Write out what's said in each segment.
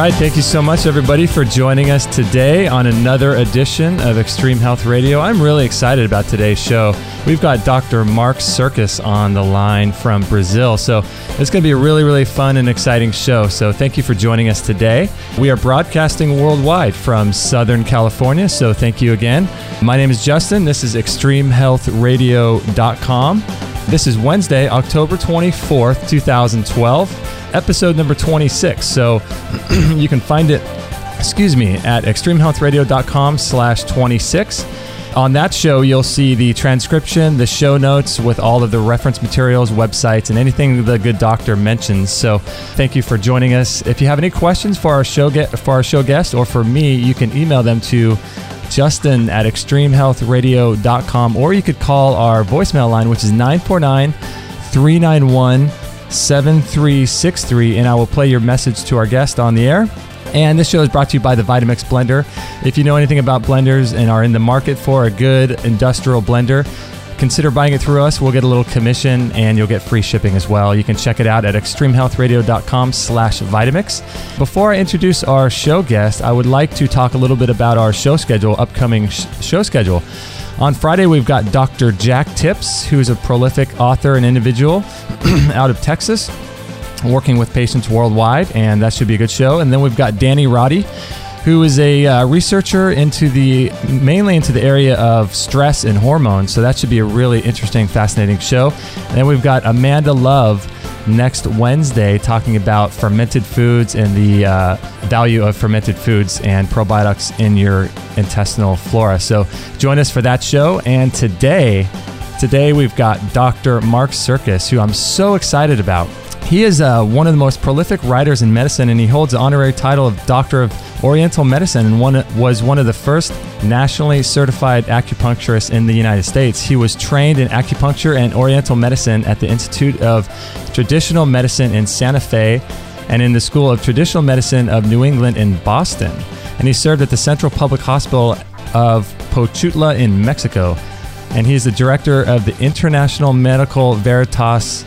right, thank you so much, everybody, for joining us today on another edition of Extreme Health Radio. I'm really excited about today's show. We've got Dr. Mark Sircus on the line from Brazil, so it's going to be a really, really fun and exciting show. So thank you for joining us today. We are broadcasting worldwide from Southern California, so thank you again. My name is Justin. This is ExtremeHealthRadio.com. This is Wednesday, October 24th, 2012. Episode number 26. So you can find it, at extremehealthradio.com/26. On that show, you'll see the transcription, the show notes with all of the reference materials, websites, and anything the good doctor mentions. So thank you for joining us. If you have any questions for our show guest or for me, you can email them to justin@extremehealthradio.com, or you could call our voicemail line, which is 949-391-7363, and I will play your message to our guest on the air. And this show is brought to you by the Vitamix Blender. If you know anything about blenders and are in the market for a good industrial blender, consider buying it through us. We'll get a little commission and you'll get free shipping as well. You can check it out at extremehealthradio.com/Vitamix. Before I introduce our show guest, I would like to talk a little bit about our show schedule, upcoming show schedule. On Friday, we've got Dr. Jack Tips, who's a prolific author and individual out of Texas, working with patients worldwide, and that should be a good show. And then we've got Danny Roddy, who is a researcher mainly into the area of stress and hormones. So that should be a really interesting, fascinating show. And then we've got Amanda Love next Wednesday talking about fermented foods and the value of fermented foods and probiotics in your intestinal flora. So join us for that show. And today we've got Dr. Mark Sircus, who I'm so excited about. He is one of the most prolific writers in medicine, and he holds the honorary title of Doctor of Oriental Medicine and was one of the first nationally certified acupuncturists in the United States. He was trained in acupuncture and Oriental Medicine at the Institute of Traditional Medicine in Santa Fe and in the School of Traditional Medicine of New England in Boston. And he served at the Central Public Hospital of Pochutla in Mexico. And he's the director of the International Medical Veritas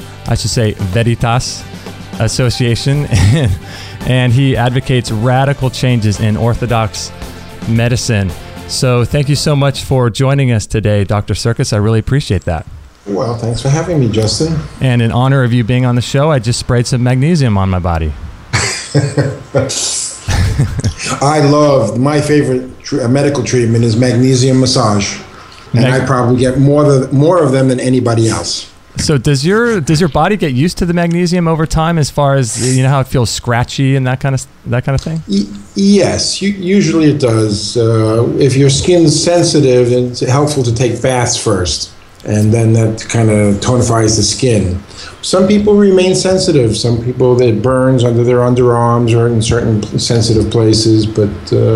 Association, and he advocates radical changes in Orthodox medicine. So thank you so much for joining us today, Dr. Sircus. I really appreciate that. Well, thanks for having me, Justin. And in honor of you being on the show, I just sprayed some magnesium on my body. I love, my favorite medical treatment is magnesium massage, and I probably get more of them than anybody else. So does your body get used to the magnesium over time, as far as how it feels scratchy and that kind of thing? Yes, usually it does. If your skin's sensitive, it's helpful to take baths first, and then that kind of tonifies the skin. Some people remain sensitive. Some people, it burns under their underarms or in certain sensitive places, but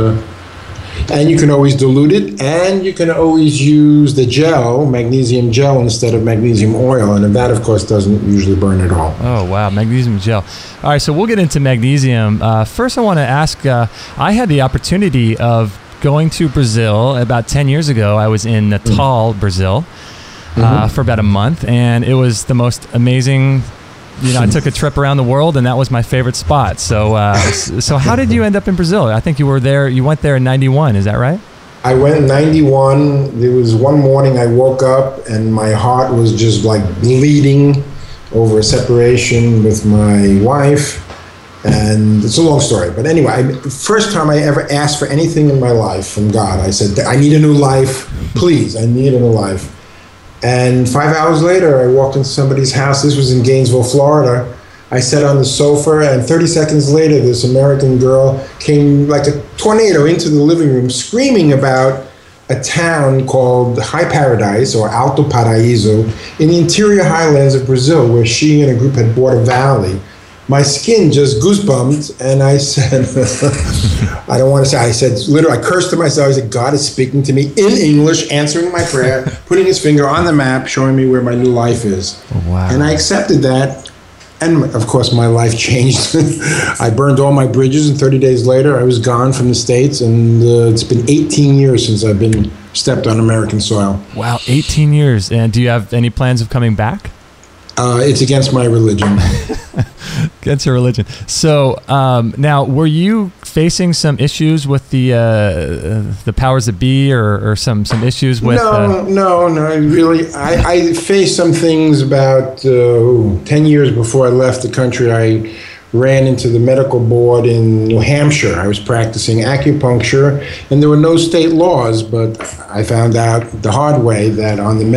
and you can always dilute it, and you can always use the gel, magnesium gel, instead of magnesium oil, and that, of course, doesn't usually burn at all. Oh, wow, magnesium gel. All right, so we'll get into magnesium. First, I want to ask, I had the opportunity of going to Brazil about 10 years ago. I was in Natal, Brazil, for about a month, and it was the most amazing. I took a trip around the world, and that was my favorite spot. So how did you end up in Brazil? I think you went there in 91, is that right? I went in 91. There was one morning I woke up, and my heart was just like bleeding over a separation with my wife. And it's a long story. But anyway, first time I ever asked for anything in my life from God, I said, I need a new life. Please, I need a new life. And 5 hours later, I walked into somebody's house. This was in Gainesville, Florida. I sat on the sofa, and 30 seconds later, this American girl came like a tornado into the living room, screaming about a town called High Paradise, or Alto Paraíso, in the interior highlands of Brazil, where she and a group had bought a valley. My skin just goosebumped, and I said, I don't want to say, I said, literally, I cursed to myself. I said, God is speaking to me in English, answering my prayer, putting his finger on the map, showing me where my new life is. Oh, wow. And I accepted that, and of course, my life changed. I burned all my bridges, and 30 days later, I was gone from the States, and it's been 18 years since I've stepped on American soil. Wow, 18 years. And do you have any plans of coming back? It's against my religion. Against your religion. So now, were you facing some issues with the powers that be, or some issues with? No. Really, I faced some things about 10 years before I left the country. I ran into the medical board in New Hampshire. I was practicing acupuncture, and there were no state laws, but I found out the hard way that on the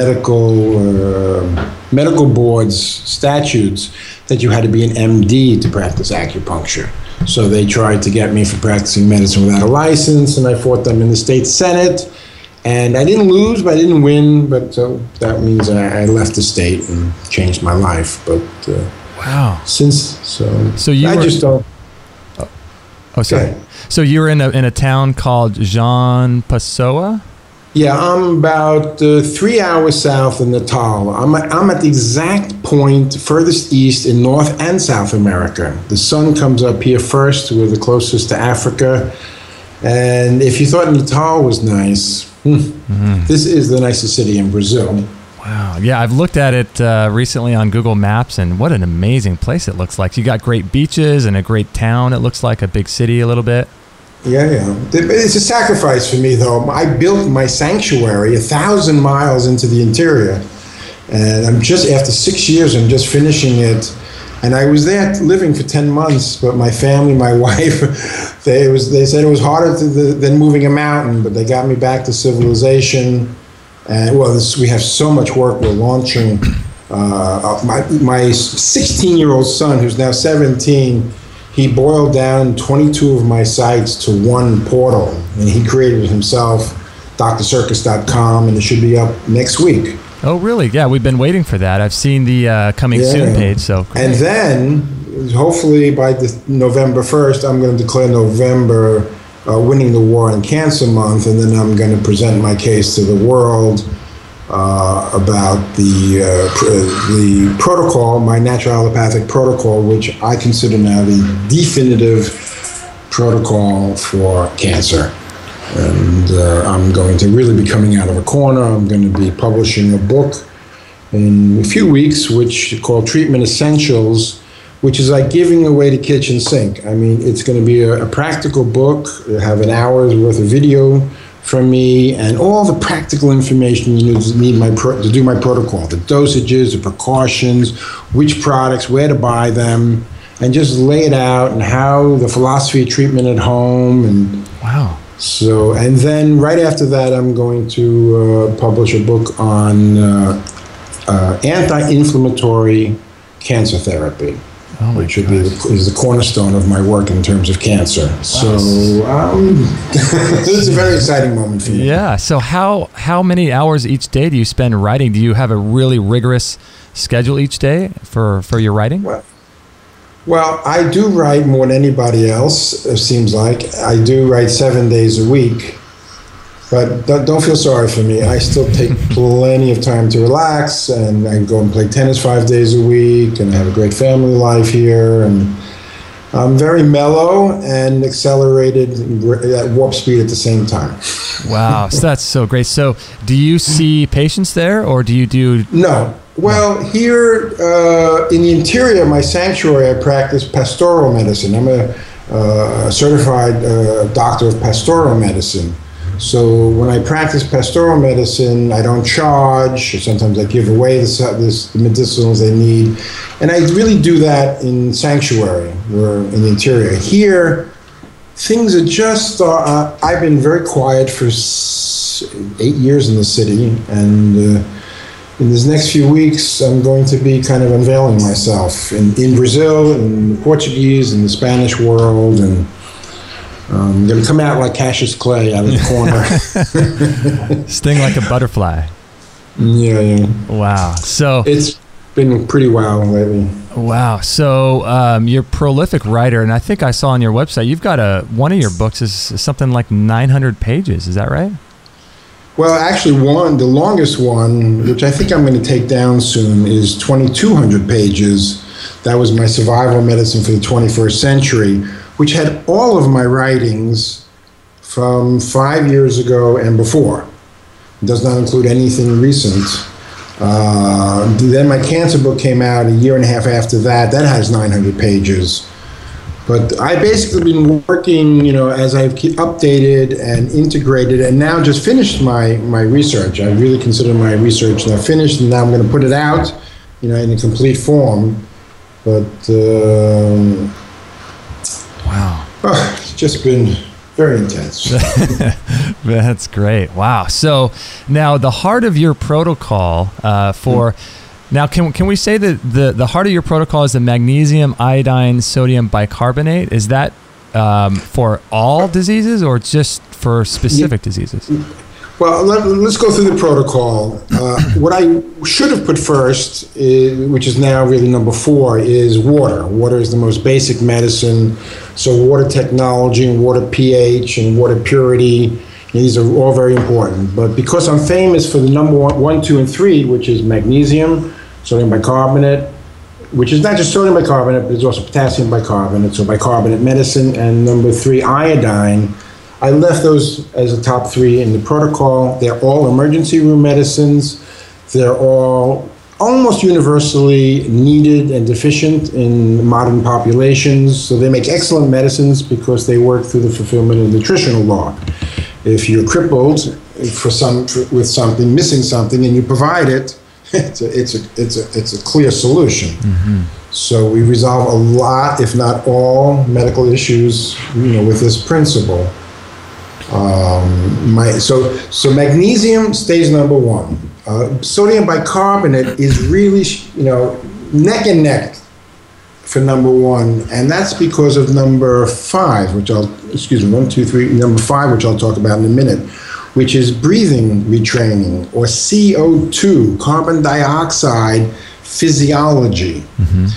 medical board's statutes that you had to be an MD to practice acupuncture. So they tried to get me for practicing medicine without a license, and I fought them in the state senate. And I didn't lose, but I didn't win. But so that means I left the state and changed my life. But wow. So you I just don't. Oh, sorry. Okay. So you were in a town called Jean Pessoa? Yeah, I'm about 3 hours south of Natal. I'm at the exact point furthest east in North and South America. The sun comes up here first. We're the closest to Africa. And if you thought Natal was nice, this is the nicest city in Brazil. Wow. Yeah, I've looked at it recently on Google Maps, and what an amazing place it looks like. You got great beaches and a great town. It looks like a big city a little bit. Yeah. It's a sacrifice for me, though. I built my sanctuary 1,000 miles into the interior, and I'm just, after 6 years, I'm just finishing it. And I was there living for 10 months, but my family, my wife, they said it was harder than moving a mountain, but they got me back to civilization. And we have so much work. We're launching my 16-year-old son, who's now 17. He boiled down 22 of my sites to one portal, and he created it himself, drcircus.com, and it should be up next week. Oh, really? Yeah, we've been waiting for that. I've seen the coming soon page. So great. And then, hopefully by November 1st, I'm going to declare November winning the war on cancer month, and then I'm going to present my case to the world about the protocol, my natural allopathic protocol, which I consider now the definitive protocol for cancer. And I'm going to really be coming out of a corner. I'm going to be publishing a book in a few weeks, which is called Treatment Essentials, which is like giving away the kitchen sink. I mean, it's going to be a practical book. You'll have an hour's worth of video from me and all the practical information you need to do my protocol, the dosages, the precautions, which products, where to buy them, and just lay it out and how the philosophy of treatment at home. And wow. So, and then right after that, I'm going to publish a book on anti-inflammatory cancer therapy, which is the cornerstone of my work in terms of cancer. Wow. So this is a very exciting moment for me. Yeah. So how many hours each day do you spend writing? Do you have a really rigorous schedule each day for your writing? Well, I do write more than anybody else, it seems like. I do write 7 days a week. But don't feel sorry for me. I still take plenty of time to relax, and I go and play tennis 5 days a week, and I have a great family life here. And I'm very mellow and accelerated at warp speed at the same time. Wow, so that's so great. So do you see patients there, or do you do... No. Well, here in the interior, my sanctuary, I practice pastoral medicine. I'm a certified doctor of pastoral medicine. So when I practice pastoral medicine, I don't charge. Sometimes I give away the medicinals they need. And I really do that in sanctuary, or in the interior. Here, things are just... I've been very quiet for 8 years in the city, and in these next few weeks, I'm going to be kind of unveiling myself in Brazil, in the Portuguese, in the Spanish world, and I'm going to come out like Cassius Clay out of the corner. Sting like a butterfly. Yeah. Wow. So it's been pretty wild lately. Wow. So you're a prolific writer, and I think I saw on your website, you've got one of your books is something like 900 pages. Is that right? Well, actually, the longest one, which I think I'm going to take down soon, is 2,200 pages. That was my survival medicine for the 21st century, which had all of my writings from 5 years ago and before. It does not include anything recent. Then my cancer book came out a year and a half after that. That has 900 pages. But I've basically been working, as I've updated and integrated, and now just finished my research. I really consider my research now finished, and now I'm going to put it out, in a complete form. But wow, it's just been very intense. That's great. Wow. So now the heart of your protocol now can we say that the heart of your protocol is the magnesium, iodine, sodium bicarbonate? Is that for all diseases or just for specific diseases? Well, let's go through the protocol. What I should have put first, which is now really number 4, is water. Water is the most basic medicine. So water technology and water pH and water purity, these are all very important. But because I'm famous for the number 1, 2, and 3, which is magnesium, sodium bicarbonate, which is not just sodium bicarbonate, but it's also potassium bicarbonate, so bicarbonate medicine, and number 3, iodine, I left those as the top 3 in the protocol. They're all emergency room medicines. They're all almost universally needed and deficient in modern populations. So they make excellent medicines because they work through the fulfillment of nutritional law. If you're crippled with something, missing something, and you provide it, it's a clear solution. Mm-hmm. So we resolve a lot, if not all, medical issues, with this principle. So magnesium stays number 1. Sodium bicarbonate is really, neck and neck for number 1, and that's because of number 5, number 5, which I'll talk about in a minute, which is breathing retraining, or CO2, carbon dioxide physiology. Mm-hmm.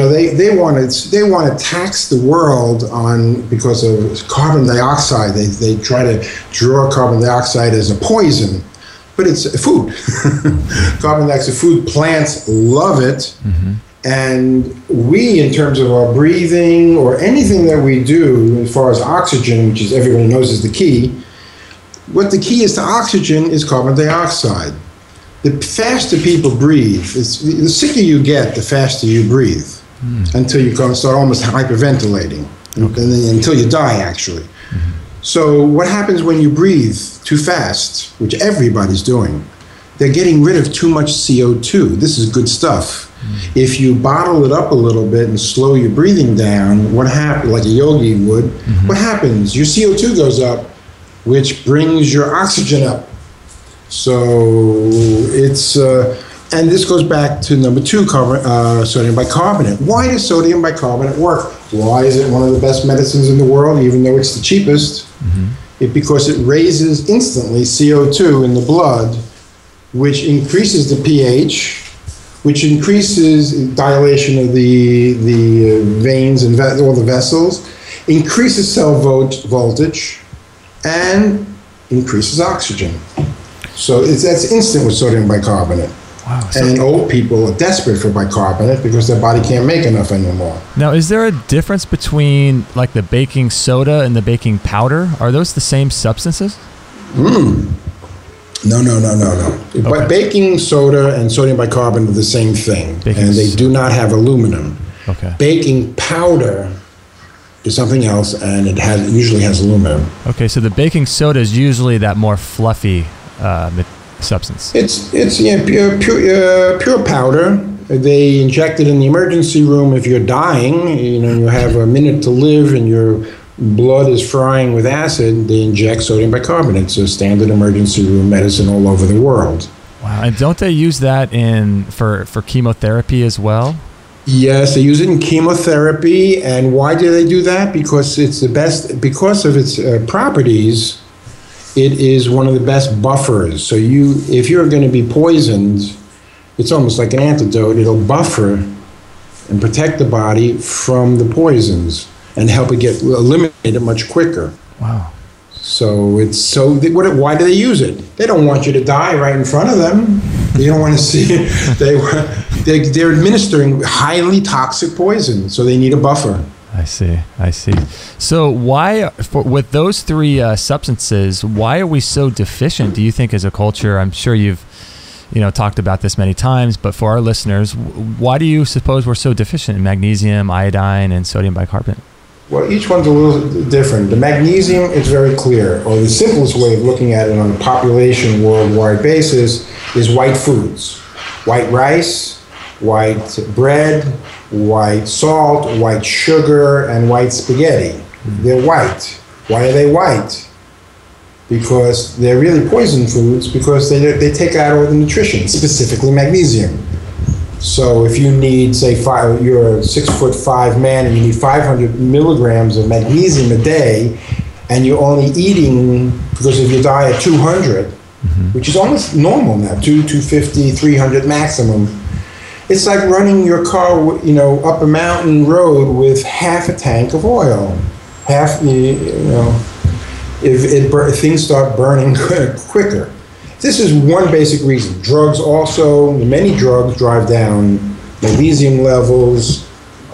They want to tax the world because of carbon dioxide. They try to draw carbon dioxide as a poison, but it's a food. Carbon dioxide food. Plants love it, mm-hmm. And we, in terms of our breathing or anything that we do, as far as oxygen, which is everybody knows is the key. What the key is to oxygen is carbon dioxide. The faster people breathe, the sicker you get, the faster you breathe, until you start almost hyperventilating, and then until you die, actually. Mm-hmm. So what happens when you breathe too fast, which everybody's doing? They're getting rid of too much CO2. This is good stuff. Mm-hmm. If you bottle it up a little bit and slow your breathing down, what happens, like a yogi would, mm-hmm. What happens? Your CO2 goes up, which brings your oxygen up. So it's, and this goes back to number 2, sodium bicarbonate. Why does sodium bicarbonate work? Why is it one of the best medicines in the world, even though it's the cheapest? Mm-hmm. Because it raises instantly CO2 in the blood, which increases the pH, which increases dilation of the veins and all the vessels, increases cell voltage, and increases oxygen. So that's instant with sodium bicarbonate. Wow. And old people are desperate for bicarbonate because their body can't make enough anymore. Now, is there a difference between like the baking soda and the baking powder? Are those the same substances? No. Okay. But baking soda and sodium bicarbonate are the same thing, and they do not have aluminum. Okay. Baking powder is something else, and it usually has aluminum. Okay, so the baking soda is usually that more fluffy substance. It's pure powder. They inject it in the emergency room if you're dying. You have a minute to live, and your blood is frying with acid. They inject sodium bicarbonate. It's a standard emergency room medicine all over the world. Wow! And don't they use that for chemotherapy as well? Yes, they use it in chemotherapy. And why do they do that? Because it's the best, because of its properties. It is one of the best buffers. So if you're going to be poisoned, it's almost like an antidote. It'll buffer and protect the body from the poisons and help it get eliminated much quicker. Wow. So why do they use it? They don't want you to die right in front of them. You don't want to see it. They're administering highly toxic poison, so they need a buffer. I see. So with those 3 substances, why are we so deficient, do you think, as a culture? I'm sure you've talked about this many times, but for our listeners, why do you suppose we're so deficient in magnesium, iodine, and sodium bicarbonate? Well, each one's a little different. The magnesium is very clear, or the simplest way of looking at it on a population worldwide basis is white foods. White rice, white bread, white salt, white sugar, and white spaghetti. They're white. Why are they white? Because they're really poison foods, because they take out all the nutrition, specifically magnesium. So if you need, say, you're a 6'5" man and you need 500 milligrams of magnesium a day, and you're only eating, because of your diet, 200, which is almost normal now, 250, 300 maximum. It's like running your car, up a mountain road with half a tank of oil. If things start burning quicker. This is one basic reason. Drugs also, many drugs drive down magnesium levels,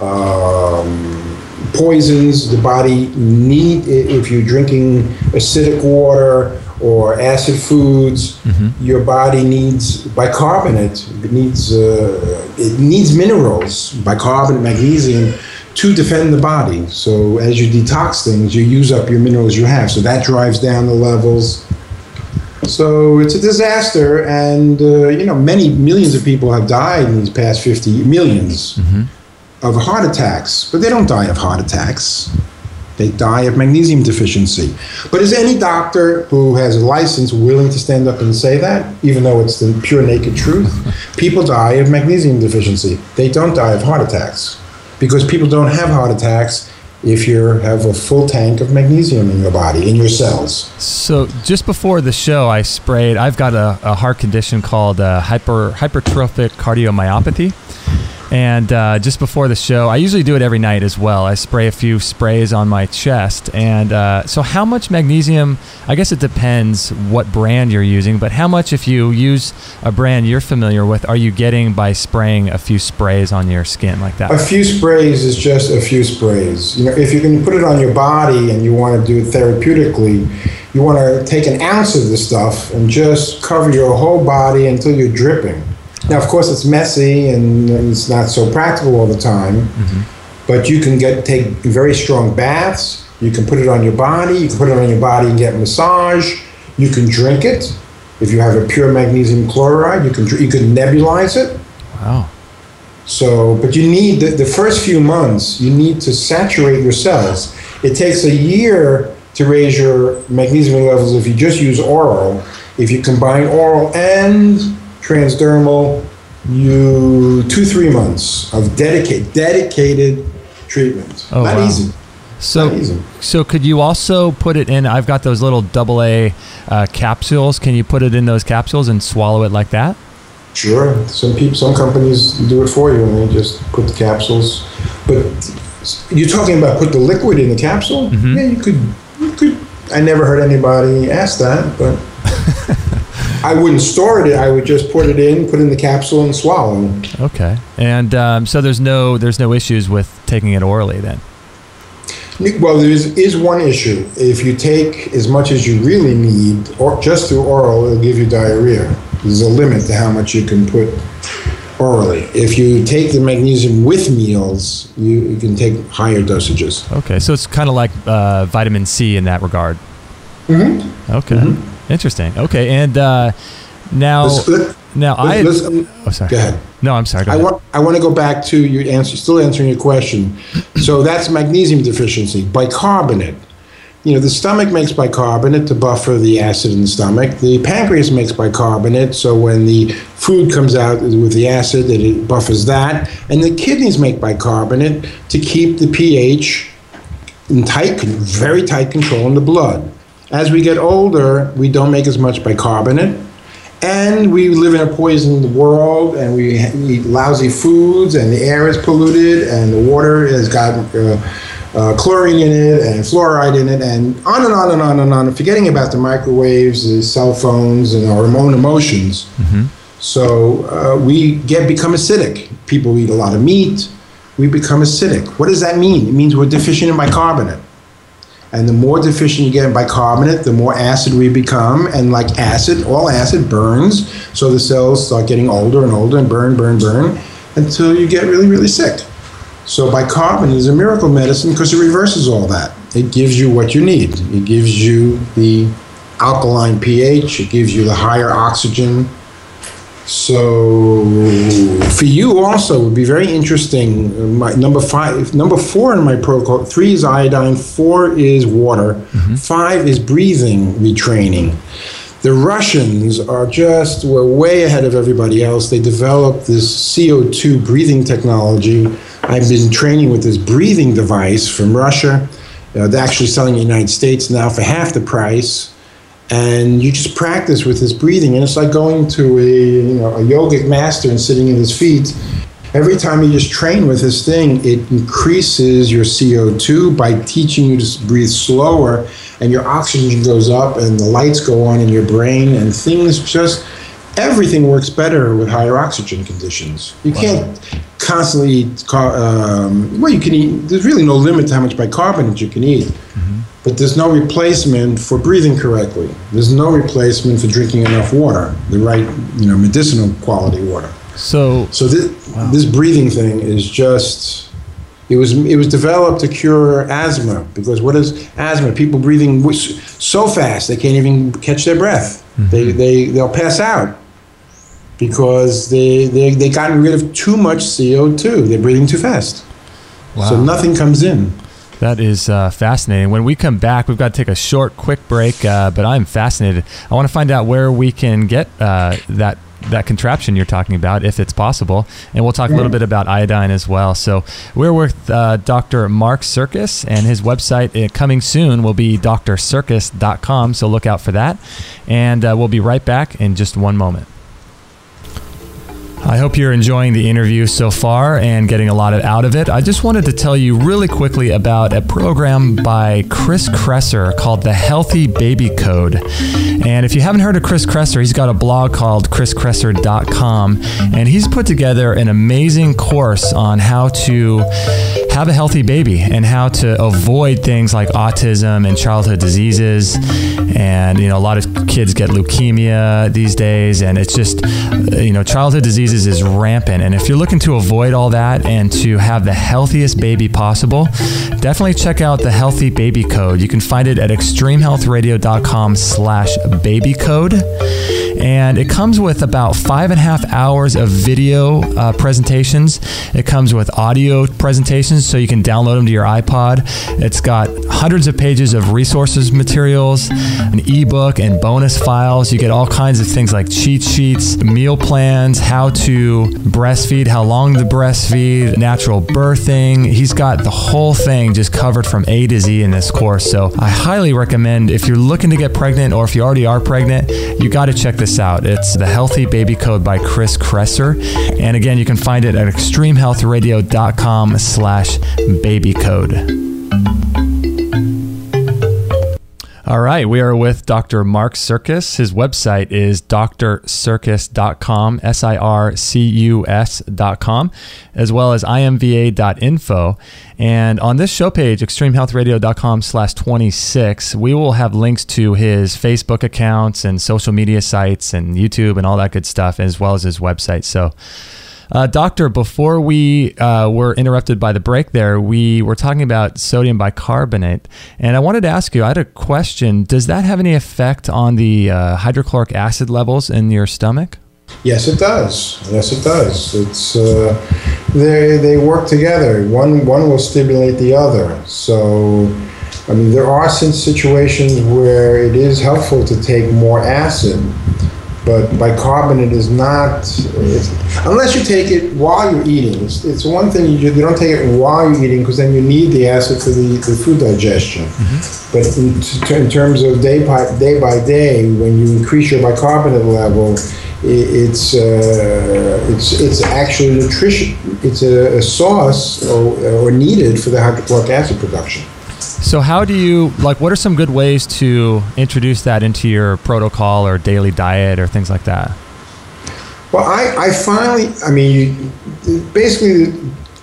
poisons the body need. If you're drinking acidic water or acid foods, your body needs bicarbonate. It needs minerals, bicarbonate, magnesium, to defend the body. So as you detox things, you use up your minerals you have. So that drives down the levels. So it's a disaster, and many millions of people have died in these past 50 millions of heart attacks, but they don't die of heart attacks. They die of magnesium deficiency. But is any doctor who has a license willing to stand up and say that, even though it's the pure naked truth? People die of magnesium deficiency. They don't die of heart attacks, because people don't have heart attacks if you have a full tank of magnesium in your body, in your cells. So just before the show, I've got a heart condition called hypertrophic cardiomyopathy. And just before the show, I usually do it every night as well. I spray a few sprays on my chest. And so how much magnesium, I guess it depends what brand you're using, but how much, if you use a brand you're familiar with, are you getting by spraying a few sprays on your skin like that? A few sprays is just a few sprays. If you can put it on your body and you want to do it therapeutically, you want to take an ounce of the stuff and just cover your whole body until you're dripping. Now, of course, it's messy and it's not so practical all the time, but you can take very strong baths. You can put it on your body. You can put it on your body and get massage. You can drink it. If you have a pure magnesium chloride, you can nebulize it. Wow. So, but you need the first few months, you need to saturate your cells. It takes a year to raise your magnesium levels if you just use oral. If you combine oral and transdermal, 2-3 months of dedicated treatment. Oh, Not wow. easy. So could you also put it in? I've got those little AA capsules. Can you put it in those capsules and swallow it like that? Sure. Some companies do it for you, and they just put the capsules. But you're talking about put the liquid in the capsule? Yeah, you could. I never heard anybody ask that, but. I wouldn't store it. I would just put it in the capsule and swallow. Okay. And so there's no issues with taking it orally then? Well, there is one issue. If you take as much as you really need, or just through oral, it'll give you diarrhea. There's a limit to how much you can put orally. If you take the magnesium with meals, you can take higher dosages. Okay, so it's kind of like vitamin C in that regard. Okay. Interesting. Okay, and now sorry. Go ahead. No, I'm sorry. Go ahead. I want to go back to your answer. Still answering your question. So that's magnesium deficiency. Bicarbonate. The stomach makes bicarbonate to buffer the acid in the stomach. The pancreas makes bicarbonate, so when the food comes out with the acid, it buffers that. And the kidneys make bicarbonate to keep the pH in very tight control in the blood. As we get older, we don't make as much bicarbonate, and we live in a poisoned world, and we eat lousy foods, and the air is polluted, and the water has got chlorine in it, and fluoride in it, and on and on and on and on, forgetting about the microwaves, the cell phones, and our own emotions. So we become acidic. People eat a lot of meat. We become acidic. What does that mean? It means we're deficient in bicarbonate. And the more deficient you get in bicarbonate, the more acid we become. And like acid, all acid burns. So the cells start getting older and older and burn until you get really, really sick. So bicarbonate is a miracle medicine because it reverses all that. It gives you what you need. It gives you the alkaline pH. It gives you the higher oxygen. So for you also, it would be very interesting. Number 4 in my protocol, 3 is iodine, 4 is water, 5 is breathing retraining. The Russians were way ahead of everybody else. They developed this CO2 breathing technology. I've been training with this breathing device from Russia. They're actually selling in the United States now for half the price. And you just practice with this breathing, and it's like going to a yogic master and sitting at his feet. Every time you just train with this thing, it increases your CO2 by teaching you to breathe slower, and your oxygen goes up, and the lights go on in your brain, and everything works better with higher oxygen conditions. You can't constantly eat, you can eat, there's really no limit to how much bicarbonate you can eat. But there's no replacement for breathing correctly. There's no replacement for drinking enough water, the right, medicinal quality water. So this breathing thing is just, it was developed to cure asthma, because what is asthma? People breathing so fast they can't even catch their breath. They'll pass out because they gotten rid of too much CO2. They're breathing too fast. Wow. So nothing comes in. That is fascinating. When we come back, we've got to take a short, quick break, but I'm fascinated. I want to find out where we can get that contraption you're talking about, if it's possible. And we'll talk a little bit about iodine as well. So we're with Dr. Mark Sirkis, and his website coming soon will be drsirkis.com, so look out for that. And we'll be right back in just one moment. I hope you're enjoying the interview so far and getting a lot out of it. I just wanted to tell you really quickly about a program by Chris Kresser called The Healthy Baby Code. And if you haven't heard of Chris Kresser, he's got a blog called chriskresser.com, and he's put together an amazing course on how to have a healthy baby and how to avoid things like autism and childhood diseases. And, a lot of kids get leukemia these days, and it's just, childhood diseases is rampant. And if you're looking to avoid all that and to have the healthiest baby possible, definitely check out the Healthy Baby Code. You can find it at extremehealthradio.com/babycode. And it comes with about 5.5 hours of video presentations. It comes with audio presentations, so you can download them to your iPod. It's got hundreds of pages of resources materials, an ebook, and bonus files. You get all kinds of things like cheat sheets, meal plans, how to breastfeed, how long to breastfeed, natural birthing. He's got the whole thing just covered from A to Z in this course. So I highly recommend, if you're looking to get pregnant or if you already are pregnant, you got to check this out. It's The Healthy Baby Code by Chris Kresser. And again, you can find it at extremehealthradio.com/babycode. All right, we are with Dr. Mark Sirkis. His website is drsirkis.com, SIRCUS.com, as well as imva.info. And on this show page, extremehealthradio.com/26, we will have links to his Facebook accounts and social media sites and YouTube and all that good stuff, as well as his website. So, Doctor, before we were interrupted by the break there, we were talking about sodium bicarbonate. And I wanted to ask you, I had a question. Does that have any effect on the hydrochloric acid levels in your stomach? Yes, it does. Yes, it does. It's they work together. One will stimulate the other. So, there are some situations where it is helpful to take more acid. But bicarbonate is not, unless you take it while you're eating. It's one thing, you don't take it while you're eating, because then you need the acid for the food digestion. But in terms of day by day, when you increase your bicarbonate level, it's actually nutrition. It's a source or needed for the hydrochloric acid production. So how do you, what are some good ways to introduce that into your protocol or daily diet or things like that? Well, basically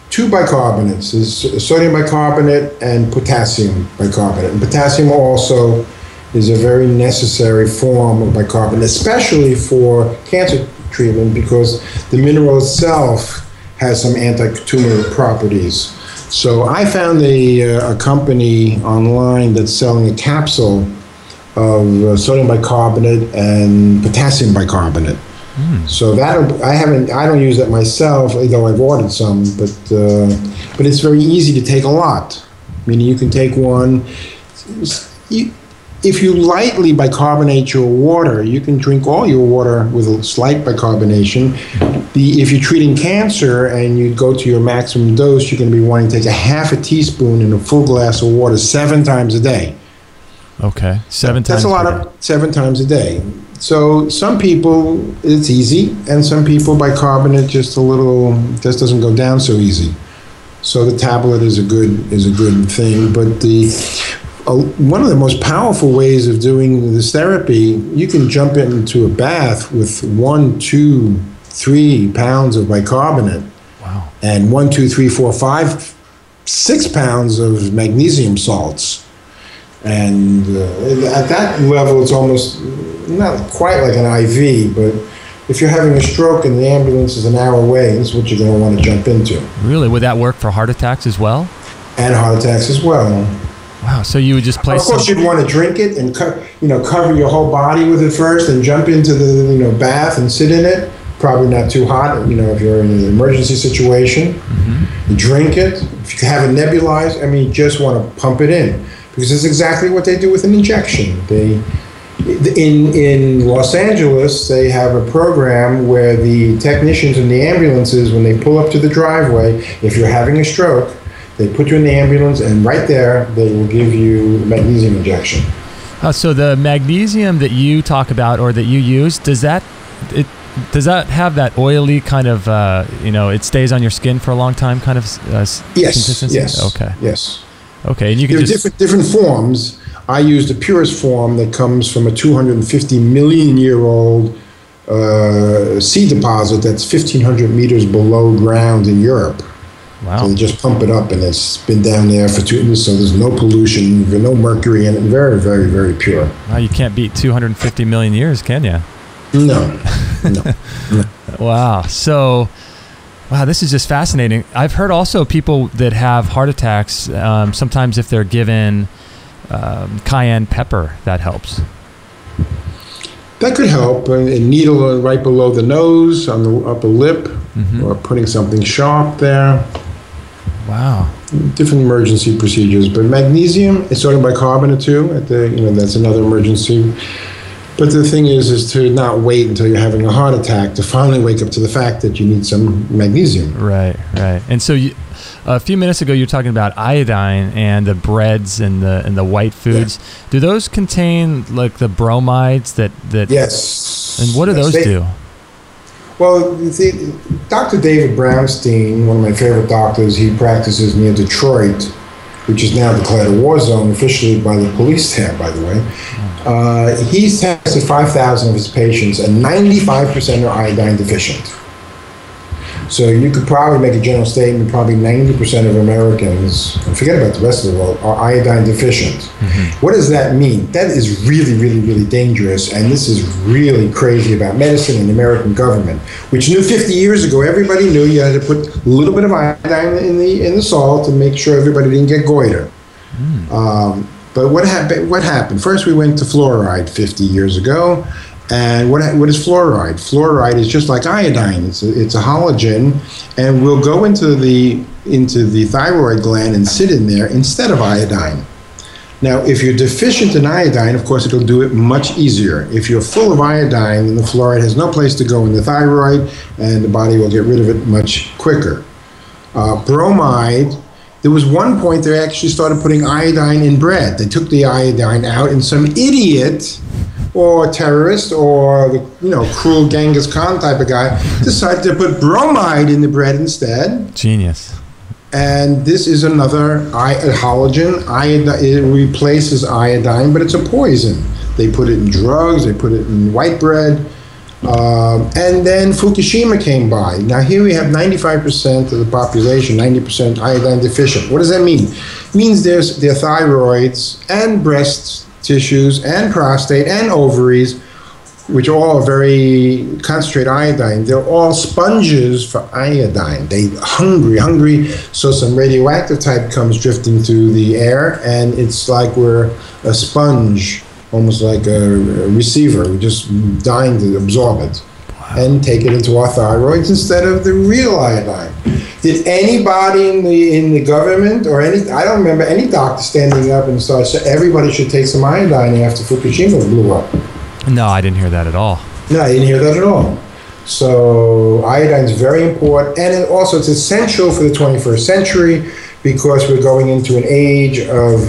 two bicarbonates. There's sodium bicarbonate and potassium bicarbonate. And potassium also is a very necessary form of bicarbonate, especially for cancer treatment, because the mineral itself has some anti-tumor properties. So I found a company online that's selling a capsule of sodium bicarbonate and potassium bicarbonate. So that I don't use that myself, though I've ordered some. But it's very easy to take a lot. Meaning you can take one. If you lightly bicarbonate your water, you can drink all your water with a slight bicarbonation. If you're treating cancer and you go to your maximum dose, you're going to be wanting to take a half a teaspoon in a full glass of water 7 times a day. Okay, 7 times. That's a lot of 7 times a day. So some people it's easy, and some people bicarbonate just doesn't go down so easy. So the tablet is a good thing, but one of the most powerful ways of doing this therapy, you can jump into a bath with 1, 2, 3 pounds of bicarbonate. Wow. And 1, 2, 3, 4, 5, 6 pounds of magnesium salts. And at that level, it's almost not quite like an IV, but if you're having a stroke and the ambulance is an hour away, this is what you're going to want to jump into. Really? Would that work for heart attacks as well? And heart attacks as well. Wow, so you would just place. Of course, you'd want to drink it and cover your whole body with it first, and jump into the bath and sit in it. Probably not too hot, if you're in an emergency situation. Mm-hmm. You drink it. If you have it nebulized, you just want to pump it in, because it's exactly what they do with an injection. In Los Angeles, they have a program where the technicians in the ambulances, when they pull up to the driveway, if you're having a stroke, they put you in the ambulance, and right there, they will give you a magnesium injection. So the magnesium that you talk about or that you use, does that have that oily kind of, it stays on your skin for a long time kind of consistency? Yes. Okay. Yes. Okay, and you can different forms. I use the purest form that comes from a 250 million year old sea deposit that's 1,500 meters below ground in Europe. Wow. So they just pump it up, and it's been down there for 2 years, so there's no pollution, no mercury in it. Very, very, very pure. Wow, you can't beat 250 million years, can you? No. Wow. So, this is just fascinating. I've heard also people that have heart attacks, sometimes if they're given cayenne pepper, that helps. That could help. A needle right below the nose, on the upper lip, or putting something sharp there. Wow. Different emergency procedures. But magnesium is sodium bicarbonate too. That's another emergency. But the thing is to not wait until you're having a heart attack to finally wake up to the fact that you need some magnesium. Right. And so a few minutes ago, you were talking about iodine and the breads and the white foods. Yeah. Do those contain like the bromides that? Yes. And what do those do? Well, Dr. David Brownstein, one of my favorite doctors, he practices near Detroit, which is now declared a war zone officially by the police there, by the way. He's tested 5,000 of his patients, and 95% are iodine deficient. So you could probably make a general statement, probably 90% of Americans, and forget about the rest of the world, are iodine deficient. Mm-hmm. What does that mean? That is really, really, really dangerous, and this is really crazy about medicine and the American government, which knew 50 years ago, everybody knew you had to put a little bit of iodine in the salt to make sure everybody didn't get goiter. Mm. But what happened? First, we went to fluoride 50 years ago. And what is fluoride? Fluoride is just like iodine. It's a halogen, and will go into the thyroid gland and sit in there instead of iodine. Now, if you're deficient in iodine, of course, it'll do it much easier. If you're full of iodine, then the fluoride has no place to go in the thyroid, and the body will get rid of it much quicker. Bromide. There was one point they actually started putting iodine in bread. They took the iodine out, and some idiot or terrorist or the cruel Genghis Khan type of guy decided to put bromide in the bread instead. Genius. And this is another halogen. It replaces iodine, but it's a poison. They put it in drugs. They put it in white bread. And then Fukushima came by. Now here we have 95% of the population, 90% iodine deficient. What does that mean? It means their thyroids and breast tissues and prostate and ovaries, which all are very concentrate iodine. They're all sponges for iodine. They hungry. So some radioactive type comes drifting through the air, and it's like we're a sponge, almost like a receiver. We're just dying to absorb it and take it into our thyroids instead of the real iodine. Did anybody in the government or I don't remember any doctor standing up and saying everybody should take some iodine after Fukushima blew up? No, I didn't hear that at all. No, I didn't hear that at all. So iodine is very important, and it's essential for the 21st century because we're going into an age of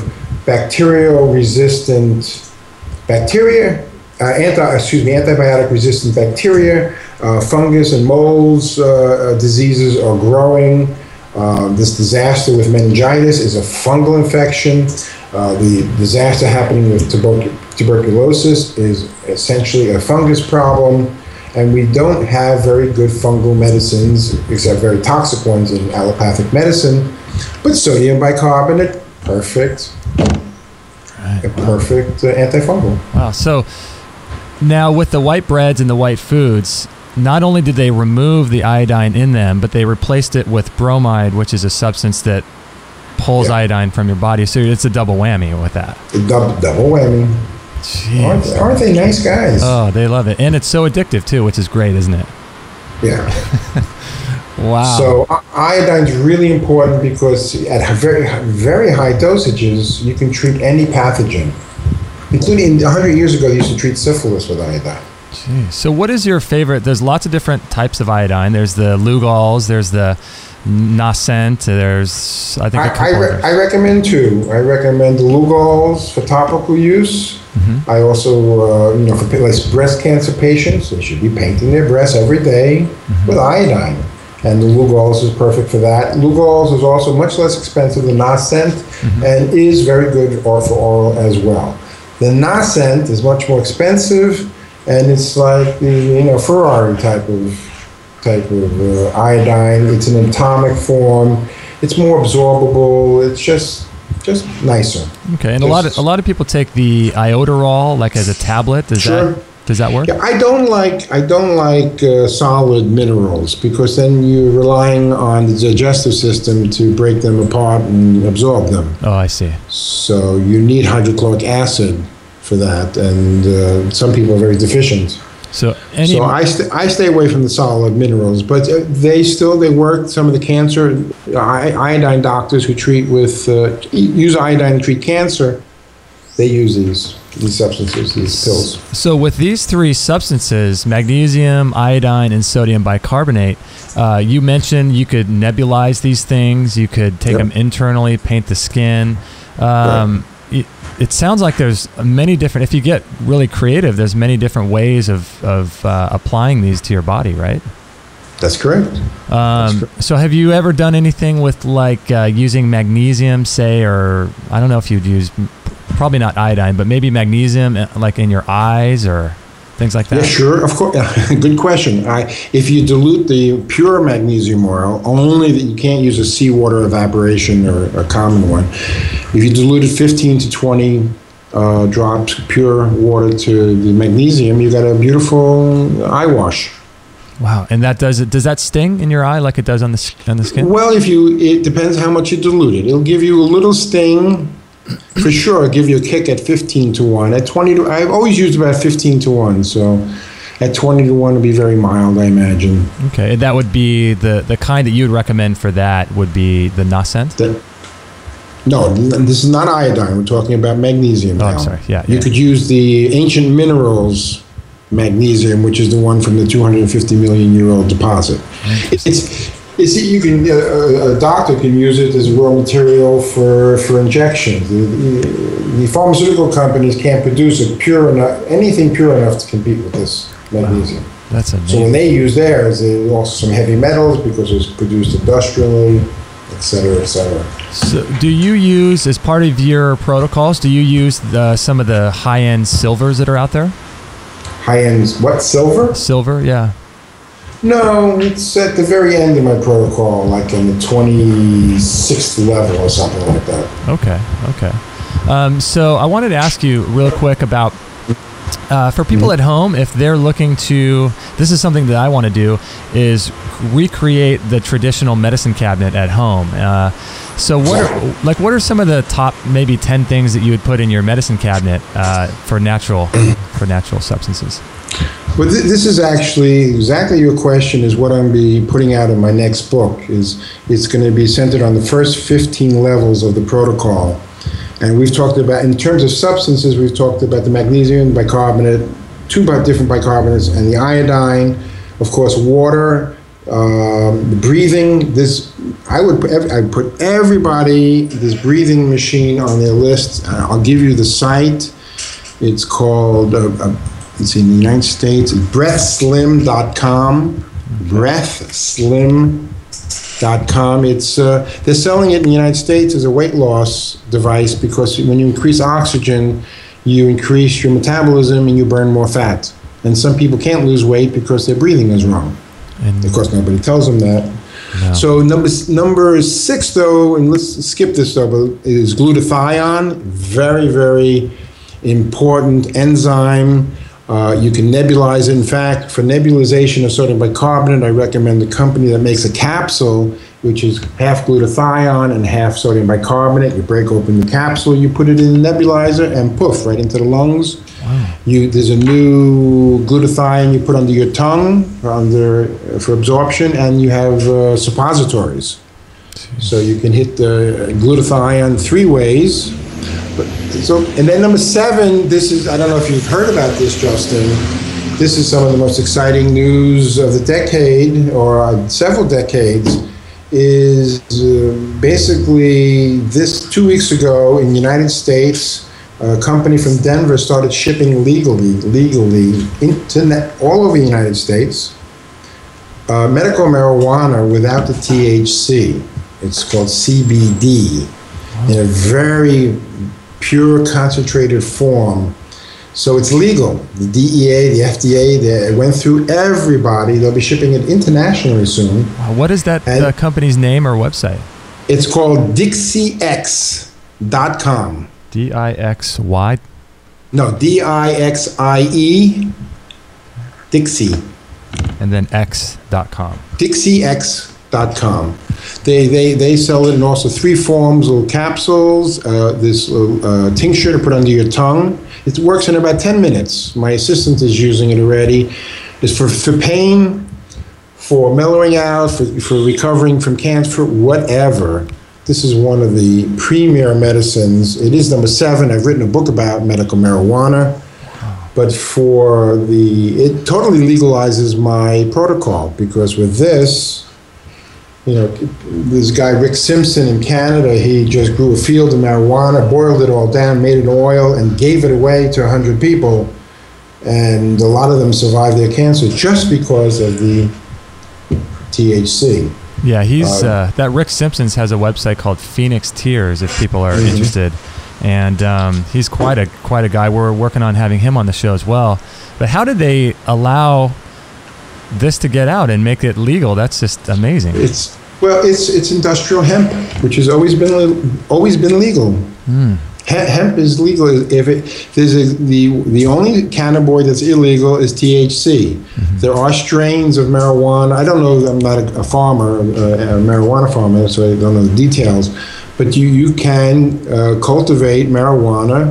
bacterial-resistant bacteria, antibiotic-resistant bacteria, fungus and molds diseases are growing. This disaster with meningitis is a fungal infection. The disaster happening with tuberculosis is essentially a fungus problem, and we don't have very good fungal medicines, except very toxic ones in allopathic medicine. But sodium bicarbonate, perfect. Right. A perfect antifungal. Wow. So now with the white breads and the white foods, not only did they remove the iodine in them, but they replaced it with bromide, which is a substance that pulls iodine from your body. So it's a double whammy with that. Double whammy. Jeez. Aren't they nice guys? Oh, they love it. And it's so addictive too, which is great, isn't it? Yeah. Wow. So iodine is really important because at very, very high dosages, you can treat any pathogen. Including 100 years ago, they used to treat syphilis with iodine. Jeez. So what is your favorite? There's lots of different types of iodine. There's the Lugol's, there's the Nascent, there's, I think, a couple others. I recommend two. I recommend the Lugol's for topical use. Mm-hmm. I also, for like breast cancer patients, they should be painting their breasts every day with iodine. And the Lugol's is perfect for that. Lugol's is also much less expensive than Nascent and is very good for oral as well. The Nascent is much more expensive, and it's like the Ferrari type of iodine. It's an atomic form. It's more absorbable. It's just nicer. Okay, and a lot of people take the iodoral like as a tablet. Does that work? Yeah, I don't like solid minerals because then you're relying on the digestive system to break them apart and absorb them. Oh, I see. So you need hydrochloric acid for that, and some people are very deficient. So I stay away from the solid minerals, but they work. Some of the cancer iodine doctors who use iodine to treat cancer, they use these substances, these pills. So with these three substances, magnesium, iodine, and sodium bicarbonate, you mentioned you could nebulize these things. You could take them internally, paint the skin. It sounds like there's many different, if you get really creative, there's many different ways of applying these to your body, right? That's correct. So have you ever done anything with like using magnesium, say, or I don't know if you'd use, probably not iodine, but maybe magnesium like in your eyes or things like that? Yeah, sure, of course. Good question. If you dilute the pure magnesium oil, only that you can't use a seawater evaporation or a common one. If you diluted 15 to 20 drops pure water to the magnesium, you got a beautiful eye wash. Wow, and does that sting in your eye like it does on the skin? Well, it depends how much you dilute it. It'll give you a little sting. For sure, I'll give you a kick at 15 to 1. At 20 to, I've always used about 15 to 1, so at 20 to 1 would be very mild, I imagine. Okay, and that would be the kind that you would recommend for that would be the Nascent? No, this is not iodine. We're talking about magnesium now. Oh, I'm sorry. Yeah. You could use the Ancient Minerals magnesium, which is the one from the 250-million-year-old deposit. A doctor can use it as a raw material for injections. The pharmaceutical companies can't produce anything pure enough to compete with this magnesium. Wow, that's amazing. So when they use theirs, they also some heavy metals because it's produced industrially, et cetera, et cetera. So do you use, as part of your protocols, do you use some of the high-end silvers that are out there? high-end, what, silver? Silver, yeah. No, it's at the very end of my protocol, like on the 26th level or something like that. Okay. So I wanted to ask you real quick about, for people at home, if they're looking to, this is something that I want to do, is recreate the traditional medicine cabinet at home. So what are some of the top maybe 10 things that you would put in your medicine cabinet for natural substances? Well, this is actually exactly your question is what I'm be putting out in my next book. It's going to be centered on the first 15 levels of the protocol. And we've talked about, in terms of substances, we've talked about the magnesium bicarbonate, two different bicarbonates, and the iodine, of course, water, breathing. I'd put everybody, this breathing machine on their list. I'll give you the site. It's called, it's in the United States, breathslim.com, breathslim.com. They're selling it in the United States as a weight loss device because when you increase oxygen, you increase your metabolism and you burn more fat. And some people can't lose weight because their breathing is wrong. And of course, nobody tells them that. No. So number 6, though, and let's skip this, though, is glutathione. Very, very important enzyme. You can nebulize it. In fact, for nebulization of sodium bicarbonate, I recommend the company that makes a capsule, which is half glutathione and half sodium bicarbonate. You break open the capsule, you put it in the nebulizer, and poof, right into the lungs. Wow. There's a new glutathione you put under your tongue for absorption, and you have suppositories. Jeez. So you can hit the glutathione 3 ways. And then number 7, this is, I don't know if you've heard about this, Justin. This is some of the most exciting news of the decade, or several decades, is basically this 2 weeks ago in the United States, a company from Denver started shipping legally into all over the United States, medical marijuana without the THC. It's called CBD, in a very pure concentrated form. So it's legal. The DEA, the FDA, they went through everybody. They'll be shipping it internationally soon. What is that company's name or website? It's called DixieX.com. DIXY? No, DIXIE, Dixie. And then X.com. DixieX.com. They sell it in also 3 forms, little capsules, this tincture to put under your tongue. It works in about 10 minutes. My assistant is using it already. It's for pain, for mellowing out, for recovering from cancer, whatever. This is one of the premier medicines. It is number 7. I've written a book about medical marijuana. But it totally legalizes my protocol, because with this, this guy, Rick Simpson in Canada, he just grew a field of marijuana, boiled it all down, made it oil, and gave it away to 100 people. And a lot of them survived their cancer just because of the THC. Yeah, he's that Rick Simpson's has a website called Phoenix Tears, if people are interested. And he's quite a guy. We're working on having him on the show as well. But how did they allow this to get out and make it legal? That's just amazing. It's industrial hemp, which has always been legal. Hemp is legal. The only cannabinoid that's illegal is THC. There are strains of marijuana. I don't know. I'm not a farmer, a marijuana farmer, so I don't know the details. But you can cultivate marijuana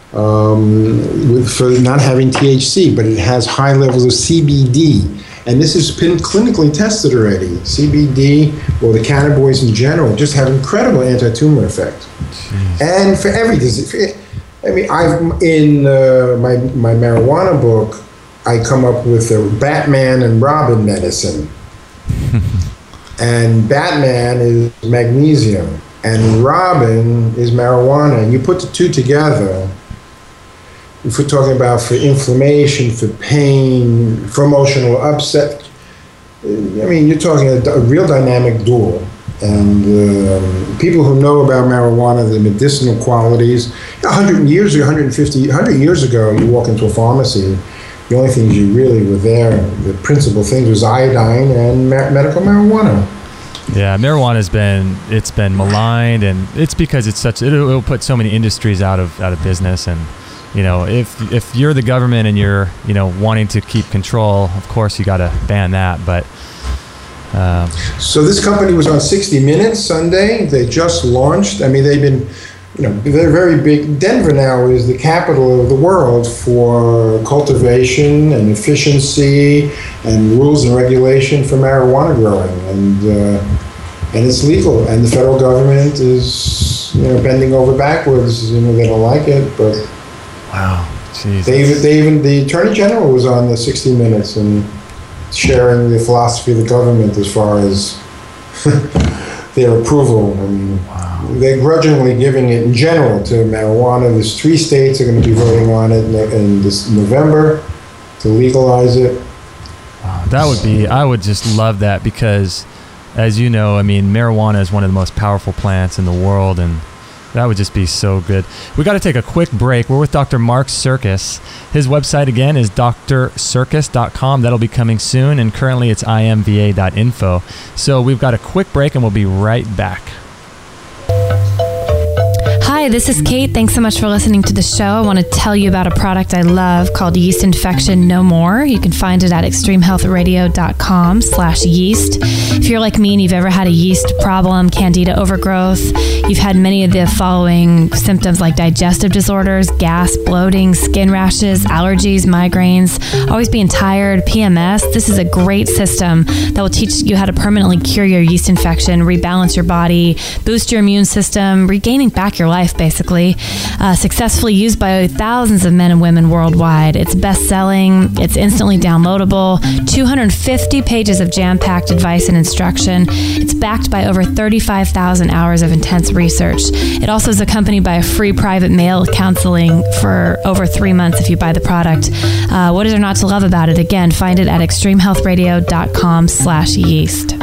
for not having THC, but it has high levels of CBD. And this has been clinically tested already. CBD, or the cannabinoids in general, just have incredible anti-tumor effect. Jeez. And for every disease. In my marijuana book, I come up with a Batman and Robin medicine. And Batman is magnesium, and Robin is marijuana. And you put the two together, if we're talking about for inflammation, for pain, for emotional upset, you're talking a real dynamic duel. And people who know about marijuana, the medicinal qualities, 100 years ago, you walk into a pharmacy The only things you really were there, the principal things was iodine and medical marijuana. Yeah, marijuana's been maligned, and it's because it'll put so many industries out of business. And if you're the government and you're wanting to keep control, of course you got to ban that. But so this company was on 60 Minutes Sunday. They just launched. I mean, they've been, they're very big. Denver now is the capital of the world for cultivation and efficiency and rules and regulation for marijuana growing, and it's legal. And the federal government is bending over backwards. They don't like it, but wow, jeez. The Attorney General was on the 60 Minutes and sharing the philosophy of the government as far as their approval. I mean, wow. They're grudgingly giving it in general to marijuana. There's 3 states are going to be voting on it in this November to legalize it. Wow, I would just love that because, as you know, I mean, marijuana is one of the most powerful plants in the world, and that would just be so good. We got to take a quick break. We're with Dr. Mark Sirkis. His website, again, is drsirkis.com. That'll be coming soon, and currently it's imva.info. So we've got a quick break, and we'll be right back. Hi, this is Kate. Thanks so much for listening to the show. I want to tell you about a product I love called Yeast Infection No More. You can find it at extremehealthradio.com/yeast. If you're like me and you've ever had a yeast problem, candida overgrowth, you've had many of the following symptoms like digestive disorders, gas, bloating, skin rashes, allergies, migraines, always being tired, PMS, this is a great system that will teach you how to permanently cure your yeast infection, rebalance your body, boost your immune system, regaining back your life, basically. Successfully used by thousands of men and women worldwide. It's best-selling. It's instantly downloadable. 250 pages of jam-packed advice and instruction. It's backed by over 35,000 hours of intense research. It also is accompanied by a free private mail counseling for over 3 months if you buy the product. What is there not to love about it? Again, find it at extremehealthradio.com/yeast.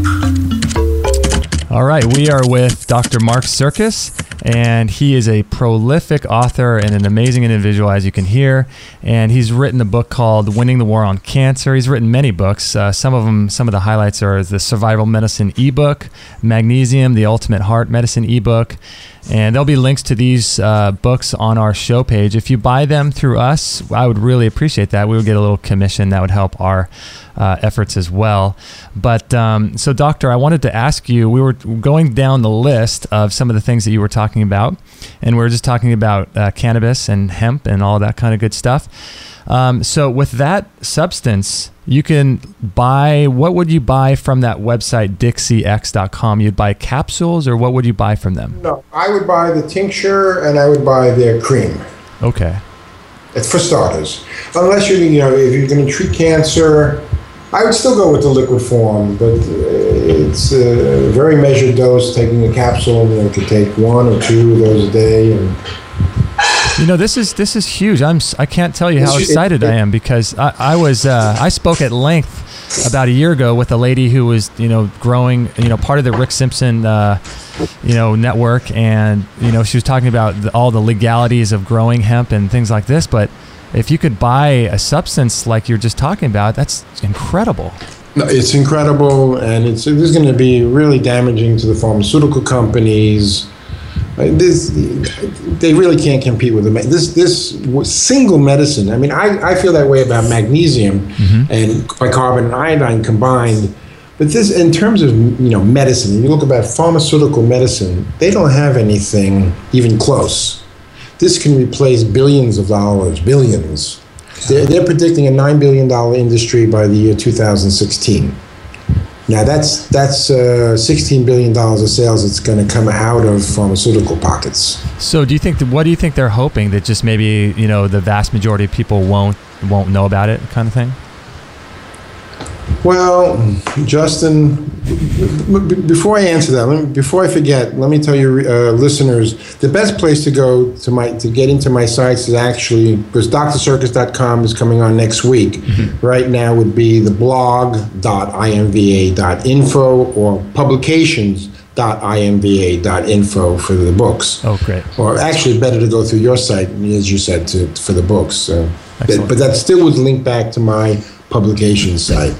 All right, we are with Dr. Mark Sirkis, and he is a prolific author and an amazing individual, as you can hear. And he's written a book called Winning the War on Cancer. He's written many books. Some of the highlights are the Survival Medicine ebook, Magnesium, the Ultimate Heart Medicine ebook. And there'll be links to these books on our show page. If you buy them through us, I would really appreciate that. We would get a little commission that would help our efforts as well. But so, Doctor, I wanted to ask you, we were going down the list of some of the things that you were talking about, and we were just talking about cannabis and hemp and all that kind of good stuff. So with that substance, you can buy, what would you buy from that website, DixieX.com? You'd buy capsules, or what would you buy from them? No, I would buy the tincture and I would buy their cream. Okay. For starters. Unless if you're going to treat cancer, I would still go with the liquid form, but it's a very measured dose. Taking a capsule, you could take 1 or 2 of those a day. And this is huge. I can't tell you how excited I am, because I spoke at length about a year ago with a lady who was growing part of the Rick Simpson network, and she was talking about all the legalities of growing hemp and things like this. But if you could buy a substance like you're just talking about, that's incredible. No, it's incredible, and this is going to be really damaging to the pharmaceutical companies. They really can't compete with this single medicine. I mean, I feel that way about magnesium and bicarbonate and iodine combined. But this, in terms of medicine, you look about pharmaceutical medicine, they don't have anything even close. This can replace billions of dollars, billions. They're predicting a $9 billion industry by the year 2016. Now that's $16 billion of sales that's going to come out of pharmaceutical pockets. So what do you think they're hoping, that just maybe the vast majority of people won't know about it, kind of thing? Well, Justin, before I answer that, before I forget, let me tell your listeners, the best place to go to get into my sites is actually, because drsirkis.com is coming on next week. Right now would be the blog.imva.info or publications .imva.info for the books. Oh, great. Or actually, better to go through your site, as you said, for the books. So, but that still would link back to my publication site.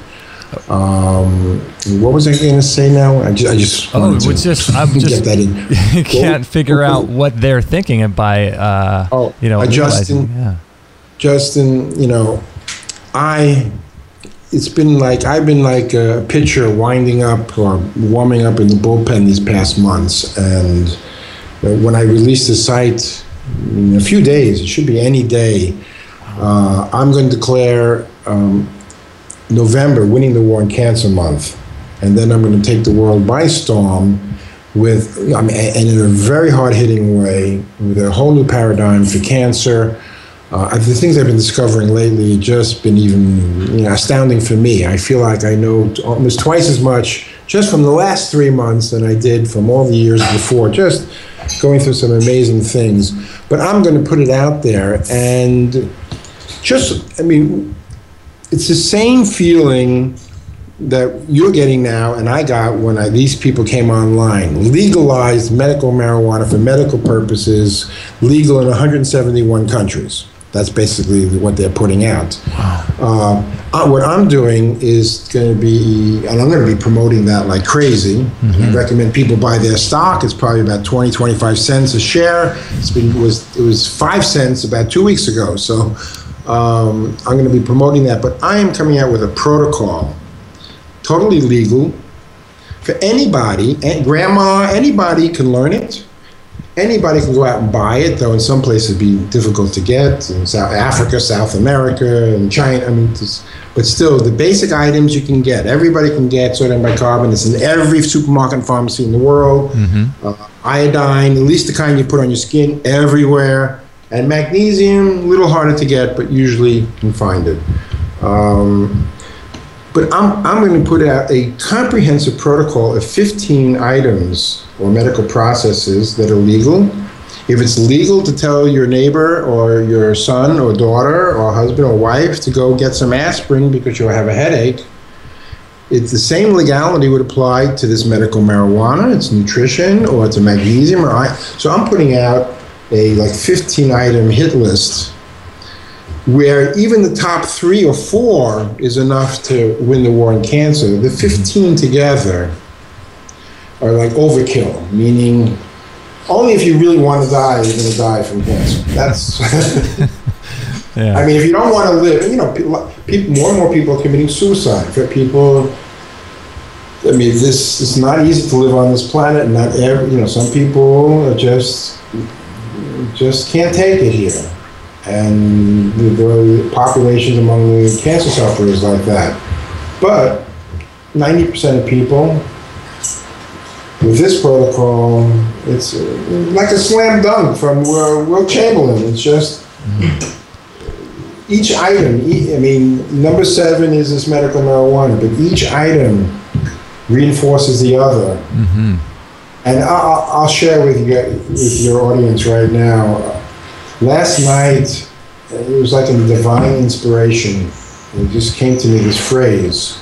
What was I going to say now? I just wanted to get that in. You can't figure out what they're thinking by Justin. Yeah. Justin, I've been like a pitcher winding up or warming up in the bullpen these past months, and when I release the site in a few days, it should be any day, I'm going to declare November winning the war on cancer month, and then I'm going to take the world by storm and in a very hard-hitting way, with a whole new paradigm for cancer. The things I've been discovering lately have just been even astounding for me. I feel like I know almost twice as much just from the last 3 months than I did from all the years before, just going through some amazing things. But I'm going to put it out there, and it's the same feeling that you're getting now and I got when these people came online. Legalized medical marijuana for medical purposes, legal in 171 countries. That's basically what they're putting out. Wow. What I'm doing is going to be, and I'm going to be promoting that like crazy. Mm-hmm. I recommend people buy their stock. It's probably about 25 cents a share. It was 5 cents about 2 weeks ago. So I'm going to be promoting that. But I am coming out with a protocol, totally legal, for anybody, grandma, anybody can learn it. Anybody can go out and buy it, though in some places it'd be difficult to get, in South Africa, South America, and China. But still, the basic items you can get. Everybody can get sodium bicarbonate. It's in every supermarket and pharmacy in the world. Mm-hmm. Iodine, at least the kind you put on your skin, everywhere. And magnesium, a little harder to get, but usually you can find it. But I'm going to put out a comprehensive protocol of 15 items or medical processes that are legal. If it's legal to tell your neighbor or your son or daughter or husband or wife to go get some aspirin because you'll have a headache, it's the same legality would apply to this medical marijuana, it's nutrition, or it's a magnesium. So I'm putting out a 15-item hit list where even the top 3 or 4 is enough to win the war on cancer. The 15 together are like overkill, meaning only if you really want to die, you're going to die from cancer. That's, yeah. I mean, if you don't want to live, people, more and more people are committing suicide. For people, it's not easy to live on this planet. Not some people are just can't take it here. And there are populations among the cancer sufferers like that. But 90% of people, with this protocol, it's like a slam dunk from Will Chamberlain. It's just each item, number 7 is this medical marijuana, but each item reinforces the other. Mm-hmm. And I'll share with your audience right now. Last night, it was like a divine inspiration. It just came to me, this phrase,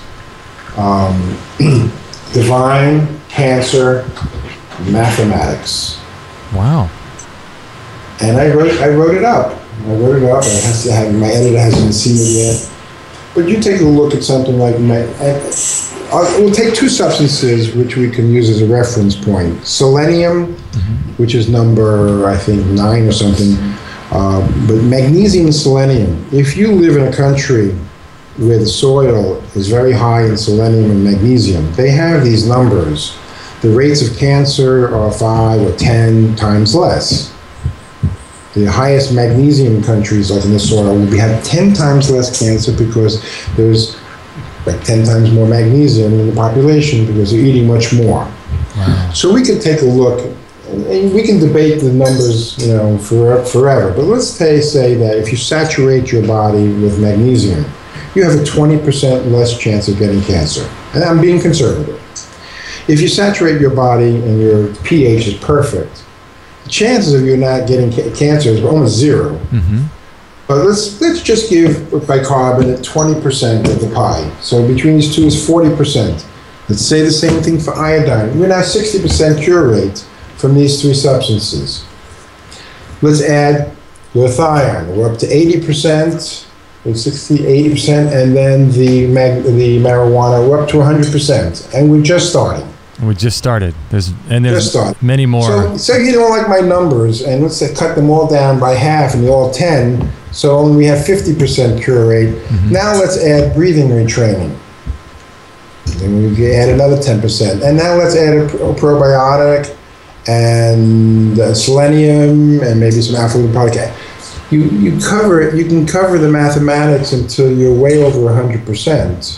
divine cancer mathematics. Wow. And I wrote it up. My editor hasn't seen it yet. But you take a look at something like, we'll take 2 substances which we can use as a reference point. Selenium, which is number, I think, 9 or something. But magnesium and selenium, if you live in a country where the soil is very high in selenium and magnesium, they have these numbers. The rates of cancer are 5 or 10 times less. The highest magnesium countries, like in the soil, will have 10 times less cancer because there's 10 times more magnesium in the population because they're eating much more. Wow. So we could take a look, and we can debate the numbers, forever. But let's say that if you saturate your body with magnesium, you have a 20% less chance of getting cancer. And I'm being conservative. If you saturate your body and your pH is perfect, the chances of you not getting cancer is almost 0. Mm-hmm. But let's just give bicarbonate 20% of the pie. So between these two is 40%. Let's say the same thing for iodine. We're now 60% cure rate from these three substances. Let's add glutathione. We're up to 80%, 60, 80%, and then the marijuana, we're up to 100%. And we're just starting. We just started. There's many more. So you don't like my numbers, and let's say cut them all down by half, and they're all 10. So only we have 50% cure rate. Mm-hmm. Now let's add breathing retraining. Then we add another 10%, and now let's add a probiotic and selenium and maybe some alpha-lipoic. You cover it. You can cover the mathematics until you're way over 100%.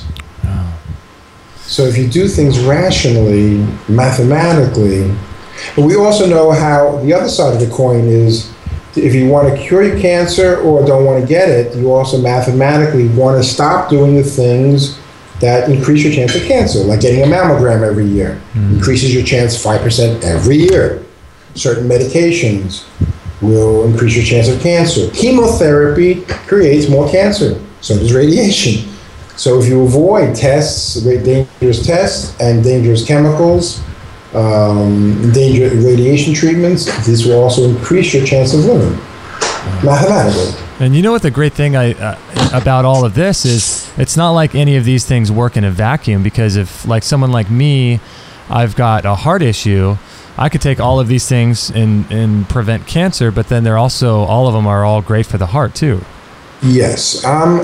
So if you do things rationally, mathematically, but we also know how the other side of the coin is, if you want to cure your cancer or don't want to get it, you also mathematically want to stop doing the things that increase your chance of cancer, like getting a mammogram every year. Increases your chance 5% every year. Certain medications will increase your chance of cancer. Chemotherapy creates more cancer. So does radiation. So if you avoid tests, dangerous tests and dangerous chemicals, dangerous radiation treatments, this will also increase your chance of living, mathematically. And you know what the great thing about all of this is, it's not like any of these things work in a vacuum, because if like someone like me, I've got a heart issue, I could take all of these things and prevent cancer, but then they're also, all of them are all great for the heart too. Yes,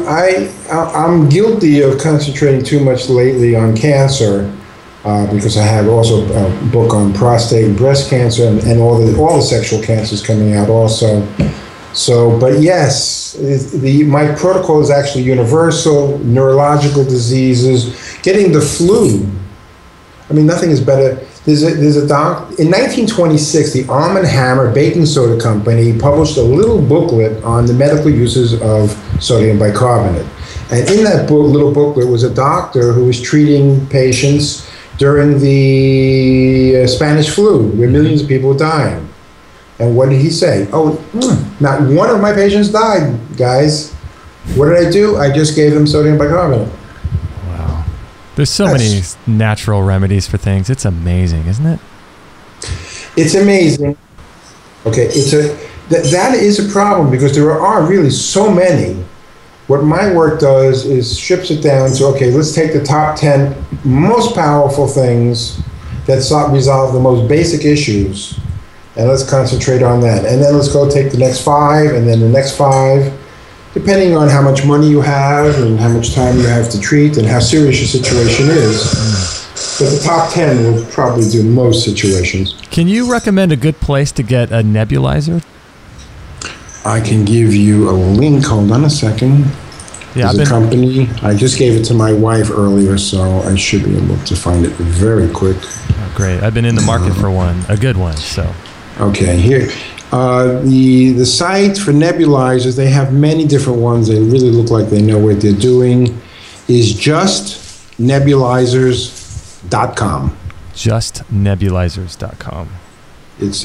I'm guilty of concentrating too much lately on cancer because I have also a book on prostate and breast cancer and all the sexual cancers coming out also. So, but yes, my protocol is actually universal. Neurological diseases, getting the flu. I mean, nothing is better. There's a in 1926, the Arm & Hammer Baking Soda Company published a little booklet on the medical uses of sodium bicarbonate. And in that little booklet was a doctor who was treating patients during the Spanish flu, where millions of people were dying. And what did he say? Oh, not one of my patients died, guys. What did I do? I just gave them sodium bicarbonate. There's so many natural remedies for things. It's amazing, isn't it? It's amazing. Okay, that is a problem because there are really so many. What my work does is strips it down to, okay, let's take the top 10 most powerful things that resolve the most basic issues, and let's concentrate on that. And then let's go take the next 5, and then the next 5. Depending on how much money you have and how much time you have to treat and how serious your situation is. But the top 10 will probably do most situations. Can you recommend a good place to get a nebulizer? I can give you a link. Hold on a second. Yeah, There's a company. I just gave it to my wife earlier, so I should be able to find it very quick. Oh, great. I've been in the market for one, a good one. So. Okay, here. The site for nebulizers, they have many different ones. They really look like they know what they're doing, is justnebulizers.com. Justnebulizers.com. It's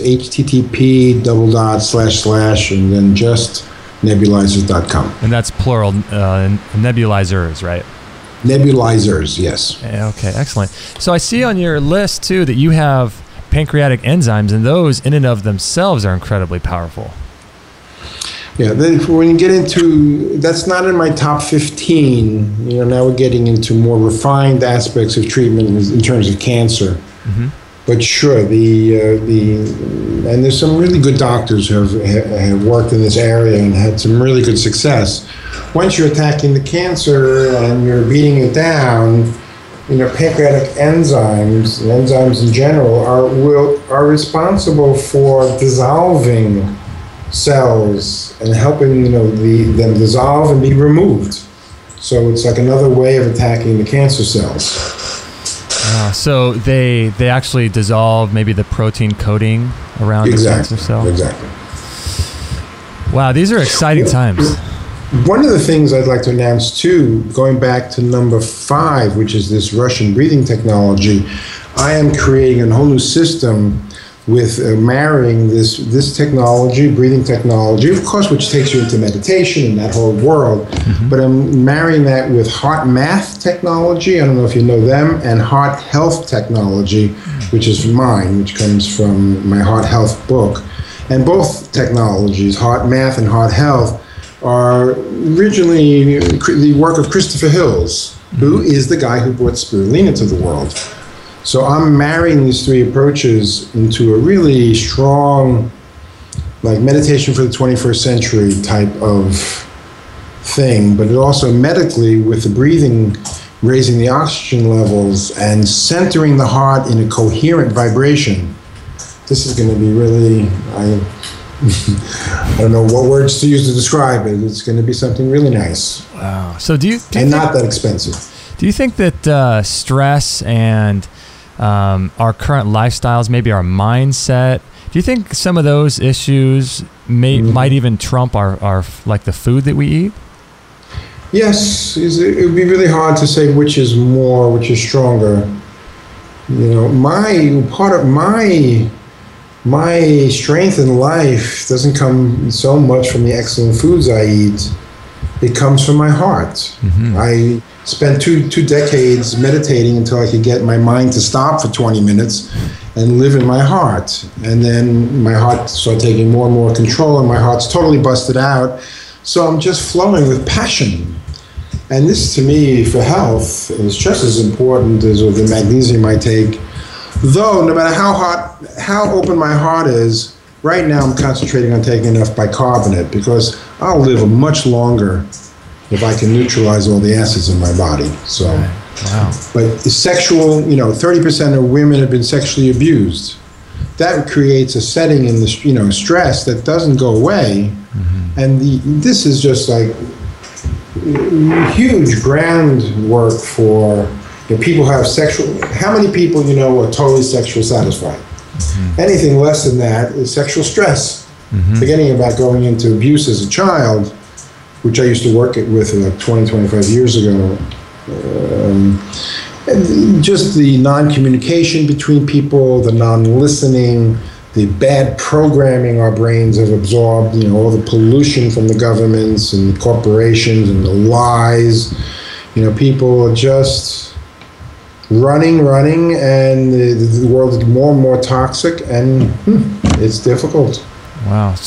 http:// and then justnebulizers.com. And that's plural, nebulizers, right? Nebulizers, yes. Okay, excellent. So I see on your list, too, that you have pancreatic enzymes, and those in and of themselves are incredibly powerful. Yeah, then when you get into, that's not in my top 15. Now we're getting into more refined aspects of treatment in terms of cancer. Mm-hmm. But sure, and there's some really good doctors who have worked in this area and had some really good success. Once you're attacking the cancer and you're beating it down, pancreatic enzymes in general are responsible for dissolving cells and helping them dissolve and be removed. So it's like another way of attacking the cancer cells. So they actually dissolve maybe the protein coating around the cancer cell? Exactly. Wow, these are exciting times. One of the things I'd like to announce too, going back to number 5, which is this Russian breathing technology, I am creating a whole new system with marrying this technology, breathing technology, of course, which takes you into meditation and that whole world. But I'm marrying that with HeartMath technology. I don't know if you know them, and Heart Health technology, which is mine, which comes from my Heart Health book. And both technologies, HeartMath and Heart Health, are originally the work of Christopher Hills, who is the guy who brought spirulina to the world. So I'm marrying these three approaches into a really strong, like meditation for the 21st century type of thing, but it also medically with the breathing, raising the oxygen levels and centering the heart in a coherent vibration. This is going to be really, I don't know what words to use to describe it. It's going to be something really nice. Wow. So do you and not that expensive. Do you think that stress and our current lifestyles, maybe our mindset, do you think some of those issues might even trump our like the food that we eat? Yes, it would be really hard to say which is more, which is stronger. You know, part of my strength in life doesn't come so much from the excellent foods I eat. It comes from my heart. I spent two decades meditating until I could get my mind to stop for 20 minutes and live in my heart. And then my heart started taking more and more control, and my heart's totally busted out. So I'm just flowing with passion. And this, to me, for health, is just as important as with the magnesium I take. Though, no matter how open my heart is, right now I'm concentrating on taking enough bicarbonate, because I'll live much longer if I can neutralize all the acids in my body. So, wow. But sexual, 30% of women have been sexually abused. That creates a setting in the, stress that doesn't go away. And this is just like huge groundwork for people who have sexual. How many people are totally sexually satisfied? Anything less than that is sexual stress. Forgetting about going into abuse as a child, which I used to work with like 20, 25 years ago. And just the non-communication between people, the non-listening, the bad programming our brains have absorbed, all the pollution from the governments and the corporations and the lies. People are just running, and the world is more and more toxic, and it's difficult. Wow.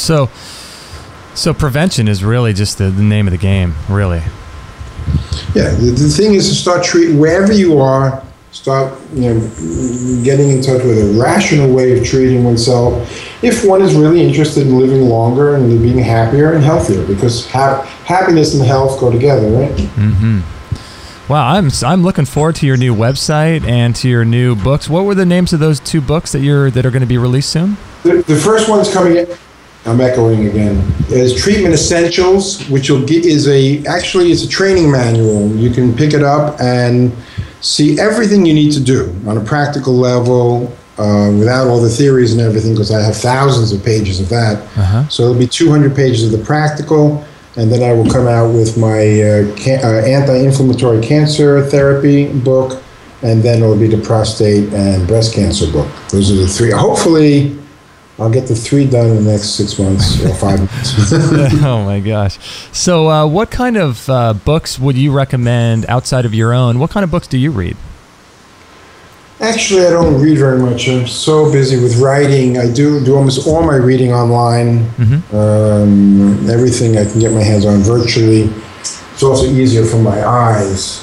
So prevention is really just the name of the game, really. Yeah, the thing is to start treating wherever you are. Start, getting in touch with a rational way of treating oneself. If one is really interested in living longer and being happier and healthier, because happiness and health go together, right? Wow, I'm looking forward to your new website and to your new books. What were the names of those two books that are going to be released soon? The first one's coming in. I'm echoing again. Is Treatment Essentials, which it's a training manual. You can pick it up and see everything you need to do on a practical level, without all the theories and everything, because I have thousands of pages of that. So it'll be 200 pages of the practical, and then I will come out with my anti-inflammatory cancer therapy book, and then it'll be the prostate and breast cancer book. Those are the three. Hopefully, I'll get the 3 done in the next 6 months or 5 months. Oh my gosh. So what kind of books would you recommend outside of your own? What kind of books do you read? Actually, I don't read very much. I'm so busy with writing. I do almost all my reading online. Everything I can get my hands on virtually. It's also easier for my eyes.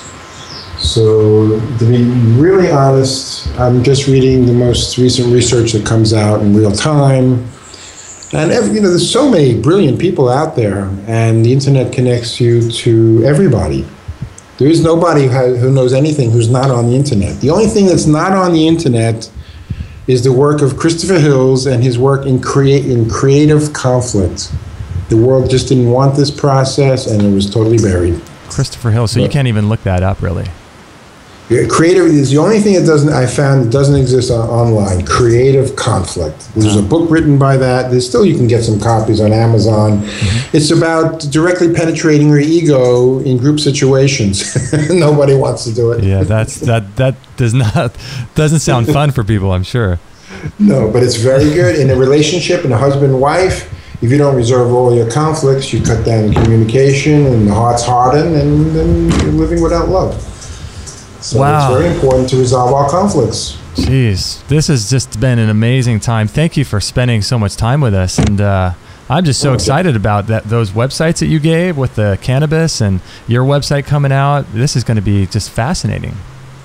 So to be really honest, I'm just reading the most recent research that comes out in real time. And there's so many brilliant people out there, and the internet connects you to everybody. There is nobody who knows anything who's not on the internet. The only thing that's not on the internet is the work of Christopher Hills and his work in creative conflict. The world just didn't want this process, and it was totally buried. Christopher Hills, so you can't even look that up, really. Creative is the only thing that doesn't exist online. Creative conflict. There's a book written by that. You can get some copies on Amazon. It's about directly penetrating your ego in group situations. Nobody wants to do it. Yeah, that doesn't sound fun for people, I'm sure. No, but it's very good. In a relationship, in a husband-wife, if you don't resolve all your conflicts, you cut down communication and the hearts harden, and then you're living without love. So wow. It's very important to resolve our conflicts. Jeez, this has just been an amazing time. Thank you for spending so much time with us. And I'm just so excited about those websites that you gave with the cannabis and your website coming out. This is going to be just fascinating.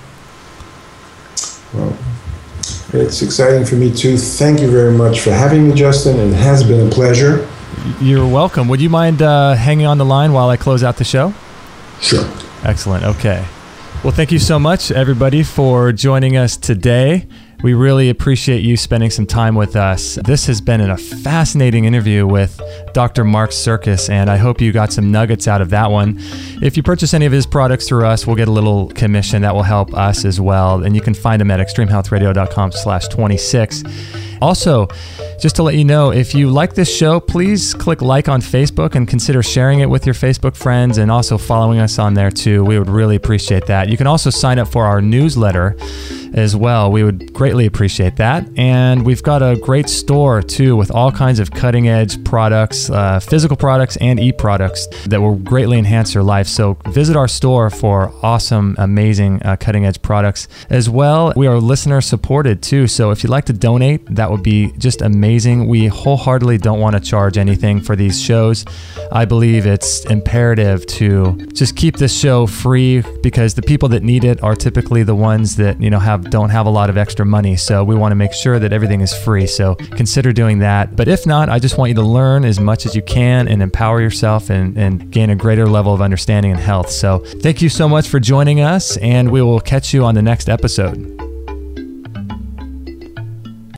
Well, it's exciting for me too. Thank you very much for having me, Justin. It has been a pleasure. You're welcome. Would you mind hanging on the line while I close out the show? Sure. Excellent. Okay. Well, thank you so much, everybody, for joining us today. We really appreciate you spending some time with us. This has been a fascinating interview with Dr. Mark Sirkis, and I hope you got some nuggets out of that one. If you purchase any of his products through us, we'll get a little commission that will help us as well. And you can find him at extremehealthradio.com/26. Also, just to let you know, if you like this show, please click like on Facebook and consider sharing it with your Facebook friends and also following us on there too. We would really appreciate that. You can also sign up for our newsletter as well. We would greatly appreciate that. And we've got a great store too with all kinds of cutting edge products, physical products and e-products that will greatly enhance your life. So visit our store for awesome, amazing cutting edge products as well. We are listener supported too. So if you'd like to donate, that would be just amazing. We wholeheartedly don't want to charge anything for these shows. I believe it's imperative to just keep this show free because the people that need it are typically the ones that, don't have a lot of extra money. So we want to make sure that everything is free. So consider doing that. But if not, I just want you to learn as much as you can and empower yourself and gain a greater level of understanding and health. So thank you so much for joining us, and we will catch you on the next episode.